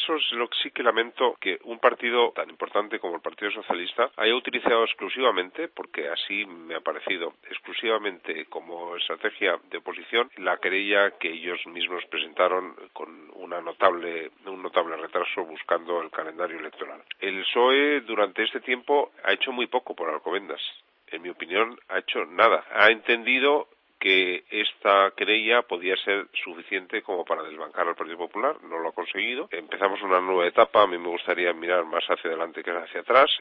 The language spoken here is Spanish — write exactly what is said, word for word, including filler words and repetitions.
caso es lo que sí que lamento que un partido tan importante como el Partido Socialista haya utilizado exclusivamente, porque así me ha parecido, exclusivamente como estrategia de oposición, la querella que ellos mismos presentaron con una notable, un notable retraso buscando el calendario electoral. El P S O E durante este tiempo ha hecho muy poco por Alcobendas. En mi opinión, ha hecho nada. Ha entendido que esta querella podía ser suficiente como para desbancar al Partido Popular, no lo ha conseguido. Empezamos una nueva etapa, a mí me gustaría mirar más hacia adelante que hacia atrás.